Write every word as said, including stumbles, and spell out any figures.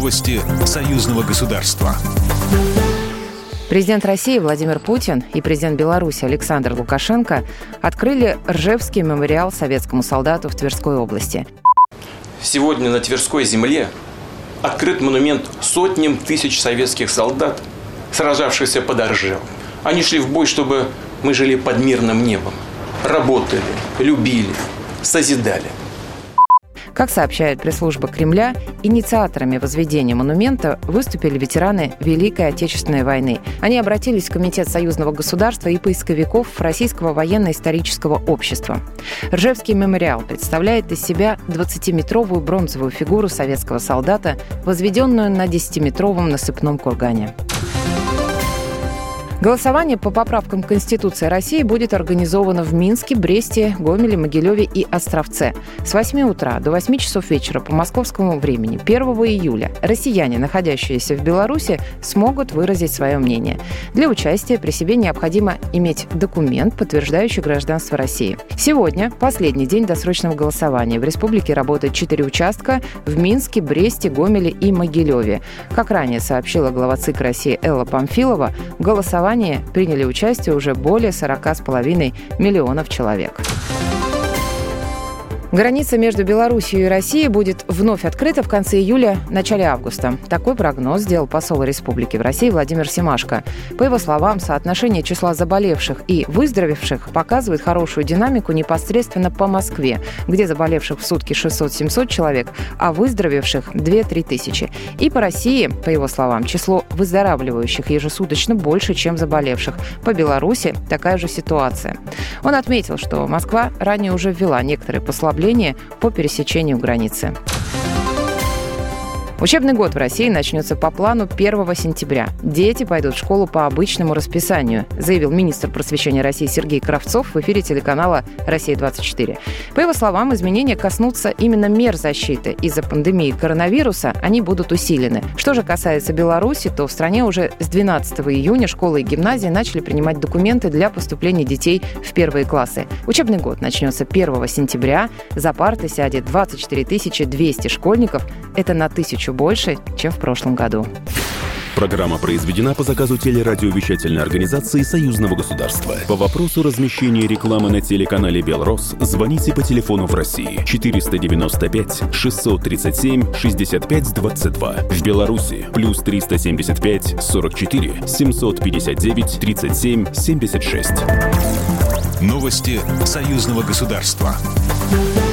Новости союзного государства. Президент России Владимир Путин и президент Беларуси Александр Лукашенко открыли Ржевский мемориал советскому солдату в Тверской области. Сегодня на Тверской земле открыт монумент сотням тысяч советских солдат, сражавшихся под Ржевом. Они шли в бой, чтобы мы жили под мирным небом, работали, любили, созидали. Как сообщает пресс-служба Кремля, инициаторами возведения монумента выступили ветераны Великой Отечественной войны. Они обратились в Комитет союзного государства и поисковиков Российского военно-исторического общества. Ржевский мемориал представляет из себя двадцатиметровую бронзовую фигуру советского солдата, возведенную на десятиметровом насыпном кургане. Голосование по поправкам Конституции России будет организовано в Минске, Бресте, Гомеле, Могилеве и Островце. С восьми утра до восьми часов вечера по московскому времени первого июля россияне, находящиеся в Беларуси, смогут выразить свое мнение. Для участия при себе необходимо иметь документ, подтверждающий гражданство России. Сегодня последний день досрочного голосования. В республике работает четыре участка в Минске, Бресте, Гомеле и Могилеве. Как ранее сообщила глава ЦИК России Элла Памфилова, голосование приняли участие уже более сорока с половиной миллионов человек. Граница между Белоруссией и Россией будет вновь открыта в конце июля, начале августа. Такой прогноз сделал посол республики в России Владимир Семашко. По его словам, соотношение числа заболевших и выздоровевших показывает хорошую динамику непосредственно по Москве, где заболевших в сутки шестьсот-семьсот человек, а выздоровевших две-три тысячи. И по России, по его словам, число выздоравливающих ежесуточно больше, чем заболевших. По Беларуси такая же ситуация. Он отметил, что Москва ранее уже ввела некоторые послабления по пересечению границы. Учебный год в России начнется по плану первого сентября. Дети пойдут в школу по обычному расписанию, заявил министр просвещения России Сергей Кравцов в эфире телеканала «Россия-двадцать четыре». По его словам, изменения коснутся именно мер защиты. Из-за пандемии коронавируса они будут усилены. Что же касается Беларуси, то в стране уже с двенадцатого июня школы и гимназии начали принимать документы для поступления детей в первые классы. Учебный год начнется первого сентября. За парты сядет двадцать четыре тысячи двести школьников. Это на тысячу больше, чем в прошлом году. Программа произведена по заказу телерадиовещательной организации Союзного государства. По вопросу размещения рекламы на телеканале «Белрос» звоните по телефону в России четыреста девяносто пять шестьсот тридцать семь шестьдесят пять двадцать два. В Беларуси плюс триста семьдесят пять сорок четыре семьсот пятьдесят девять тридцать семь семьдесят шесть. Новости союзного государства.